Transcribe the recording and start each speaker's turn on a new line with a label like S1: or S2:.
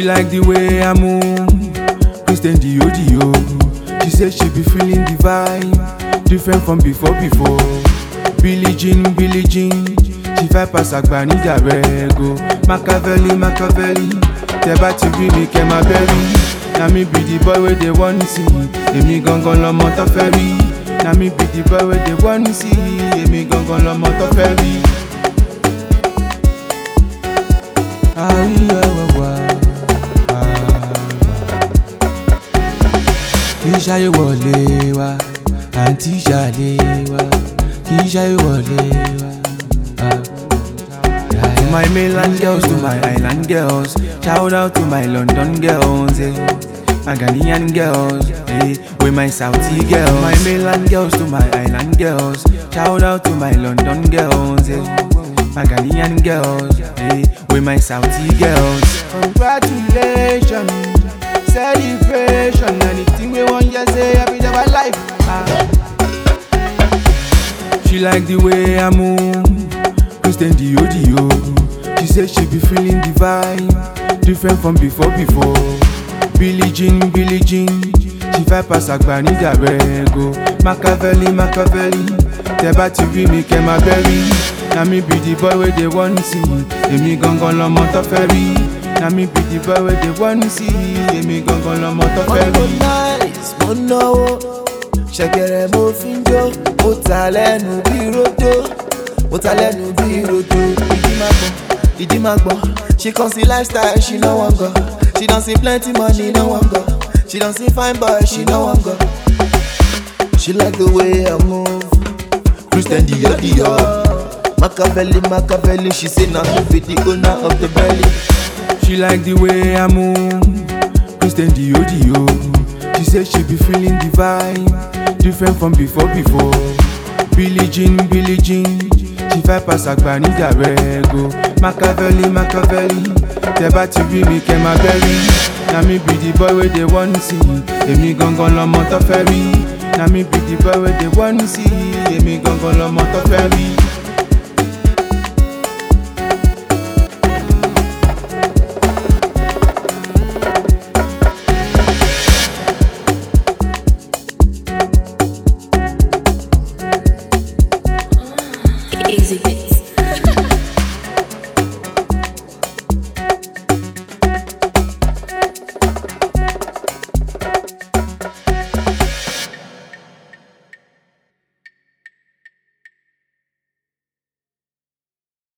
S1: like the way I move, Christian Dio. She said she be feeling the vibe, different from before. Billie Jean, she fight pass Agbani Darego. Machiavelli, teba ti bi mi ke ma berry. Na me be the boy where they want to see, emi gangan lomo to fẹ́ rí. Na me be the boy where they want to see, emi gangan lomo to fẹ́ rí. Kì í ṣayé wọlé wa, àǹtí ṣàlé wa. Kì í ṣayé wọlé wa. To my mainland girls, to my island girls, shout out to my London girls, my Ghanaian girls, with my Saudi girls. My mainland girls, to my island girls, shout out to my London girls, my Ghanaian girls, with my Saudi girls. Congratulations, celebration, anything we want, just say every day of our life. She like the way I move, Christian Dio. She said she be feeling the vibe, different from before. Billie Jean, she fight pass Agbani Darego. Machiavelli, teba ti bi mi ke ma berry. Na me be the boy where they want to see, emi gangan lomo to fẹ́ rí. Na me be the boy where they want to see, emi gangan lomo to fẹ́ rí.
S2: Nice, mo náwó, ṣẹ̀kẹ̀rẹ̀ mo fi ń jó, mo ta lẹ́nu bí rodo. Ìdí máa gbọ́. She come see lifestyle, she no wan go. She don see plenty money, no wan go. She don see fine boy, she no wan go. She like the way I move, Christian Dio. Machiavelli, she say na to be the owner of the belly.
S1: She like the way I move, Christian Dio. She said she be feeling the vibe, different from before. Billie Jean, she fight pass Agbani Darego. Machiavelli, teba ti bi mi ke ma berry. Na me be the boy where they want to see, emi gangan lomo to fẹ́ rí. Na me be the boy where they want to see, emi gangan lomo to fẹ́ rí.